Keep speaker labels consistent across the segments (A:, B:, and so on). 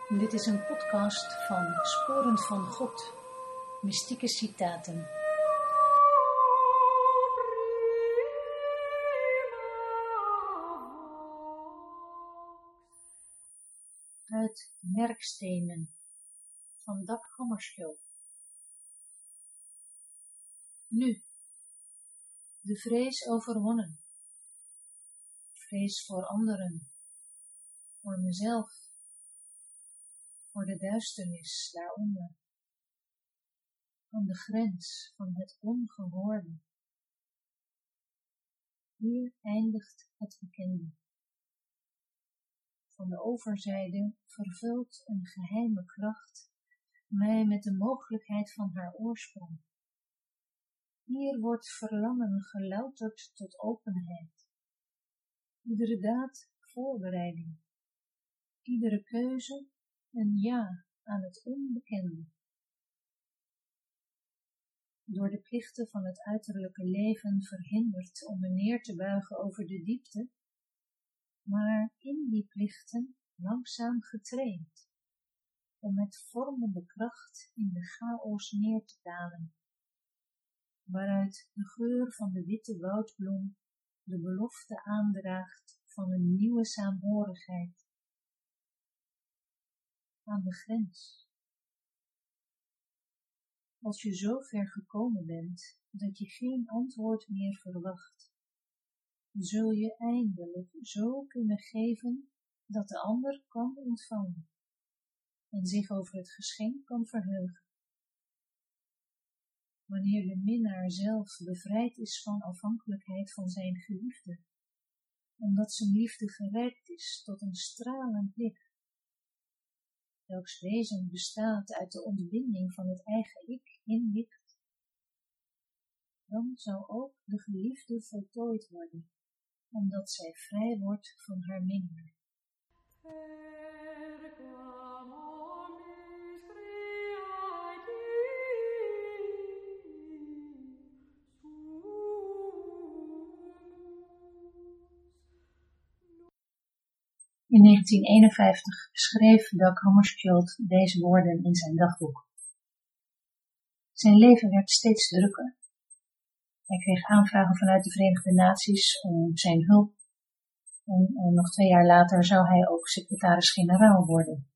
A: Dit is een podcast van Sporen van God, mystieke citaten. Uit Merkstenen van Dag Hammarskjöld. Nu, de vrees overwonnen. Vrees voor anderen, voor mezelf, voor de duisternis daaronder, van de grens van het ongehoorde. Hier eindigt het bekende. Van de overzijde vervult een geheime kracht mij met de mogelijkheid van haar oorsprong. Hier wordt verlangen gelouterd tot openheid. Iedere daad voorbereiding. Iedere keuze een ja aan het onbekende. Door de plichten van het uiterlijke leven verhinderd om me neer te buigen over de diepte, maar in die plichten langzaam getraind, om met vormende kracht in de chaos neer te dalen, waaruit de geur van de witte woudbloem de belofte aandraagt van een nieuwe saamhorigheid. Aan de grens. Als je zo ver gekomen bent dat je geen antwoord meer verwacht, zul je eindelijk zo kunnen geven dat de ander kan ontvangen en zich over het geschenk kan verheugen. Wanneer de minnaar zelf bevrijd is van afhankelijkheid van zijn geliefde, omdat zijn liefde gerijpt is tot een stralend licht, welks wezen bestaat uit de ontbinding van het eigen ik in licht, dan zal ook de geliefde voltooid worden, omdat zij vrij wordt van haar minnaar. In 1951 schreef Dag Hammarskjöld deze woorden in zijn dagboek. Zijn leven werd steeds drukker. Hij kreeg aanvragen vanuit de Verenigde Naties om zijn hulp en nog 2 jaar later zou hij ook secretaris-generaal worden.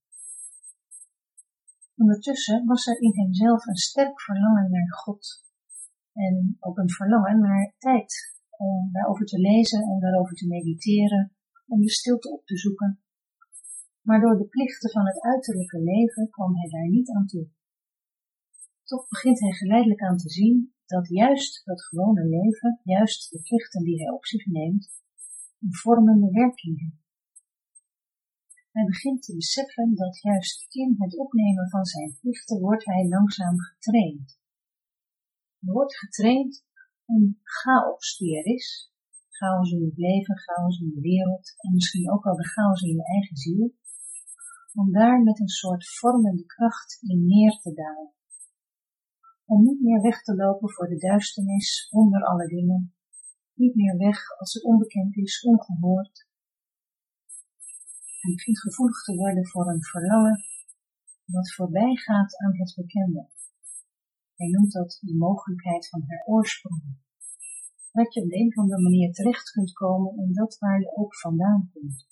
A: Ondertussen was er in hemzelf een sterk verlangen naar God en ook een verlangen naar tijd om daarover te lezen en daarover te mediteren, om de stilte op te zoeken, maar door de plichten van het uiterlijke leven kwam hij daar niet aan toe. Toch begint hij geleidelijk aan te zien dat juist dat gewone leven, juist de plichten die hij op zich neemt, een vormende werking hebben. Hij begint te beseffen dat juist in het opnemen van zijn plichten wordt hij langzaam getraind. Hij wordt getraind om chaos die er is, chaos in het leven, chaos in de wereld en misschien ook wel de chaos in je eigen ziel, om daar met een soort vormende kracht in neer te dalen. Om niet meer weg te lopen voor de duisternis onder alle dingen, niet meer weg als het onbekend is, ongehoord. Hij begint gevoelig te worden voor een verlangen dat voorbij gaat aan het bekende. Hij noemt dat de mogelijkheid van haar oorsprong. Dat je op de een of andere manier terecht kunt komen in dat waar je ook vandaan komt.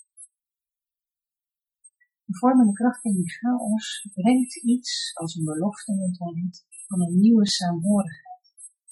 A: De vormende kracht in die chaos brengt iets, als een belofte noemt hij het, van een nieuwe saamhorigheid.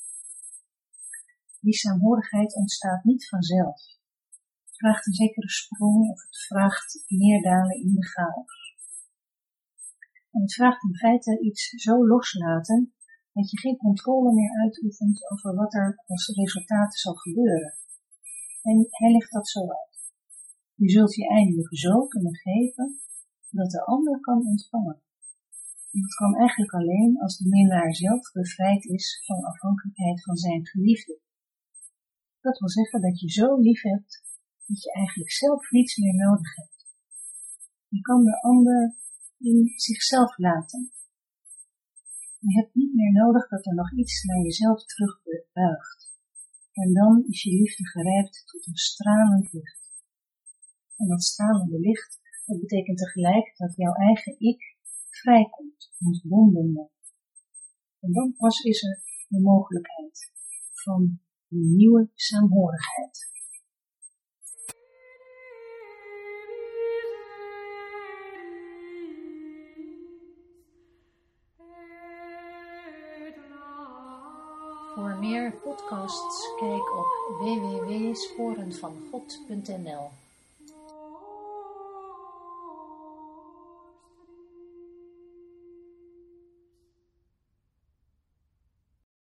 A: Die saamhorigheid ontstaat niet vanzelf. Het vraagt een zekere sprong of het vraagt neerdalen in de chaos. En het vraagt in feite iets zo loslaten dat je geen controle meer uitoefent over wat er als resultaat zal gebeuren. En hij legt dat zo uit. Je zult je eindelijk zo kunnen geven dat de ander kan ontvangen. En dat kan eigenlijk alleen als de minnaar zelf bevrijd is van afhankelijkheid van zijn geliefde. Dat wil zeggen dat je zo lief hebt dat je eigenlijk zelf niets meer nodig hebt. Je kan de ander in zichzelf laten. Je hebt niet meer nodig dat er nog iets naar jezelf terugbuigt. En dan is je liefde gerijpt tot een stralend licht. En dat stralende licht, Dat betekent tegelijk dat jouw eigen ik vrijkomt, ontbonden wordt. En dan pas is er de mogelijkheid van een nieuwe saamhorigheid.
B: Voor meer podcasts kijk op www.sporenvangod.nl